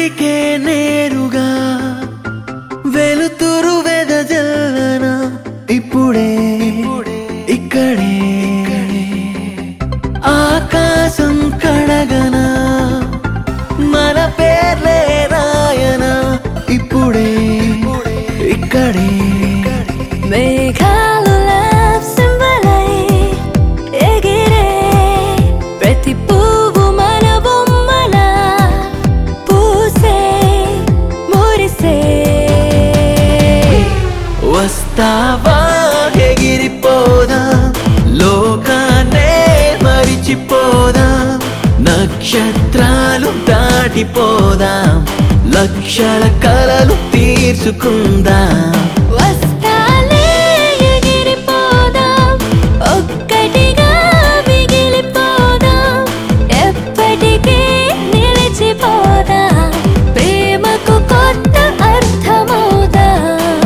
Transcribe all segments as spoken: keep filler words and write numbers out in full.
కంటికే నేరుగా వెలుతురు వెదజల్లన ఇప్పుడే ఇక్కడే ఆకాశం కడగన మన పేర్లే రాయన ఇప్పుడే ఇక్కడే మేఘాలు love symbol అయి ఎగిరే ప్రతి పువ్వు మన బొమ్మలా పూసే మురిసే వస్తావా ఎగిరిపోదాం లోకాన్నే మరిచిపోదాం నక్షత్రాలు దాటిపోదాం లక్షల కలలు తీర్చుకుందాం వస్తాలే ఎగిరిపోదాం ఒక్కటిగా మిగిలిపోదాం ఎప్పటికీ నిలిచిపోదాం ప్రేమకు కొత్త అర్థమవుదాం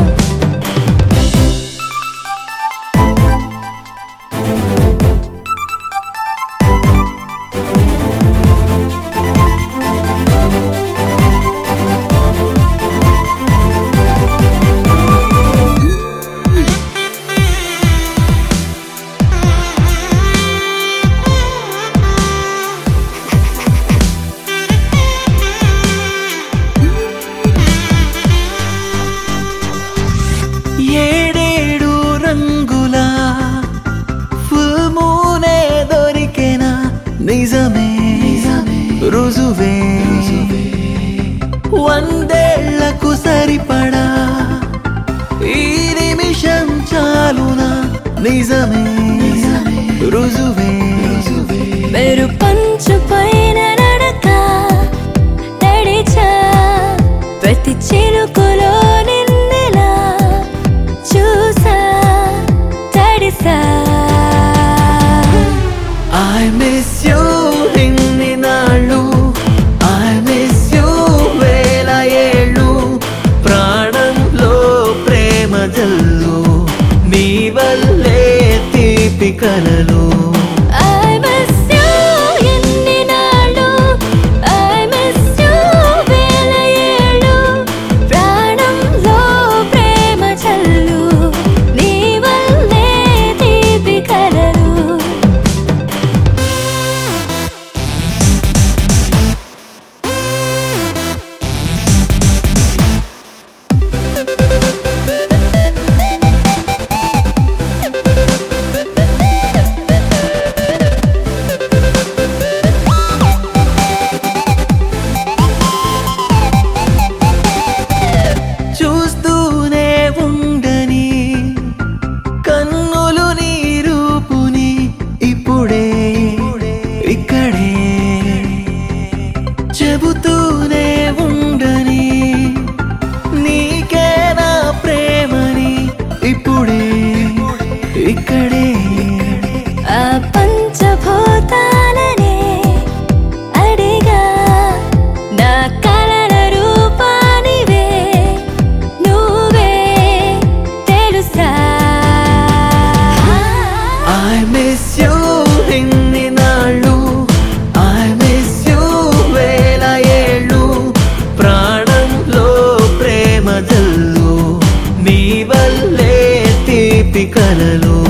ఏడేడు రంగుల ఫుల్ మూనే దొరికెనా నిజమే రుజువే వందేళ్లకు సరిపడా ఈ నిమిషం చాలునా నిజమే రుజువే మెరు పంచు పైన నడక నడిచా ప్రతి చిలుకులో నిన్నెలా చూసా తడిసా I miss you ఇన్ని నాళ్ళు I miss you వేల ఏళ్ళు ప్రాణంలో ప్రేమ జల్లు నీ వల్లే తీపి కలలు I miss you ఎన్ని నాళ్ళు I miss you వేల ఏళ్ళు ప్రాణంలో ప్రేమ చల్లు నీ వల్లే తీపి కలలు చూస్తూనే ఉండని కన్నులు నీ రూపుని ఇప్పుడే ఇక్కడే చెబుతూనే ఉండని నీకే నా ప్రేమని ఇప్పుడే ఇక్కడే ఆ పంచభూతాలనే అడిగా నా కలల రూపానివే నువ్వే తెలుసా I miss you ఇన్ని నాళ్ళు I miss you వేల ఏళ్ళు ప్రాణంలో ప్రేమ జల్లు నీ వల్లే తీపి కలలు